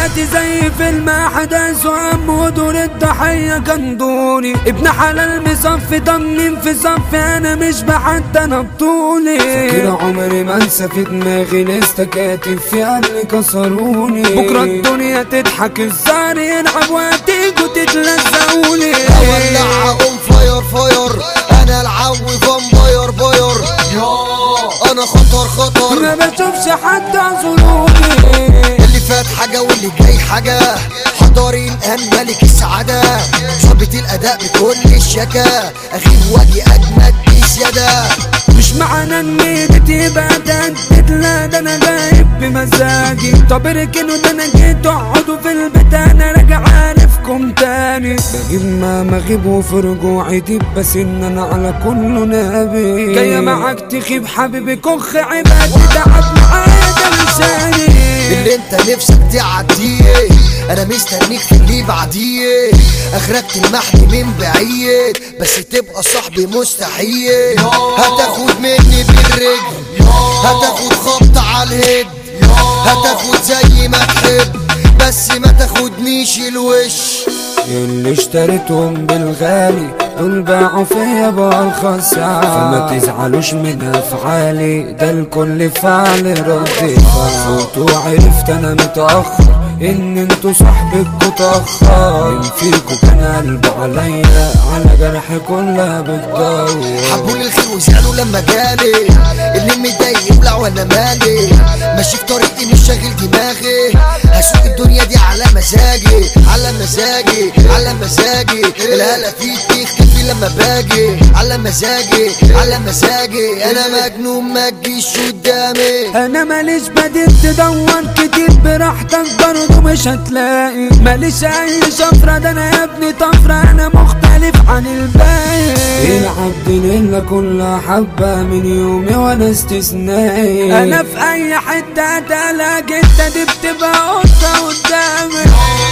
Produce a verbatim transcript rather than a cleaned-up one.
حياتي زي فيلم احداث وهم ودور الضحية كان دوري. ابن حلال مصفي ضمن في صفي انا مش بحد انا بطولي. فاكر عمري ما انسى في دماغي لسه كاتب في قلبي كسروني. بكرة الدنيا تضحك الزهر يلعب وهتيجوا تتلزقوني. اولع اقوم فاير فاير انا العوي فامباير باير انا خطر خطر ما بشوفش حد اعذروني. اللي فات حاجة واللي جاي حاجة حضاري الان ملك السعادة. ظابط الاداء بكل الشكا اغيب واجي اجمد بزيادة. مش معنى ان ايدي تبقى تهدد لا ده انا جايب بمزاجي. طب اركنوا ده انا جيت اقعدوا في البيت انا راجع عارفكم تاني. بجيب ما مغيب وفي رجوعي ديب بس ان انا على كله نبي. جاية معاك تخيب حبيبي كخ عبادي تعب معايا ده لساني. اللي انت نفسك تعديه انا مستنيك في اللي بعديه. اخرك تلمحني من بعيد بس تبقى صاحبي مستحيل. هتاخد مني بالرجل هتاخد خبط على الهد هتاخد زي ما تحب بس ما تاخدنيش الوش. اللي اشتريتهم بالغالي دول باعوا فيا بأرخص سعر. فما تزعلوش من افعالي ده الكل فعل ردي. فوت وعرفت انا متأخر ان انتوا صاحبكوا تأخر. ان فيكوا كان قلبه عليا على جرحي كلها بتدور. حبولي الخير وزعلوا لما جالي اللي متضايق يبلع وانا مالي. ماشي في طريقي مش شاغل دماغي هسوق الدنيا دي على مزاجي على مزاجي على مزاجي. الهلا فيك تختفي لما باجي على مزاجي على مزاجي. انا مجنون ما تجيش قدامي. انا ماليش بديل تدور كتير براحتك برضه مش هتلاقي. ماليش اي شفرة ده انا يا ابني طفرة انا مختلف عن الباقي. العبد لله كلها حبة من يومي وانا استثنائي. انا في اي حتة هتلاقي انت دي بتبقى قطة قدامي.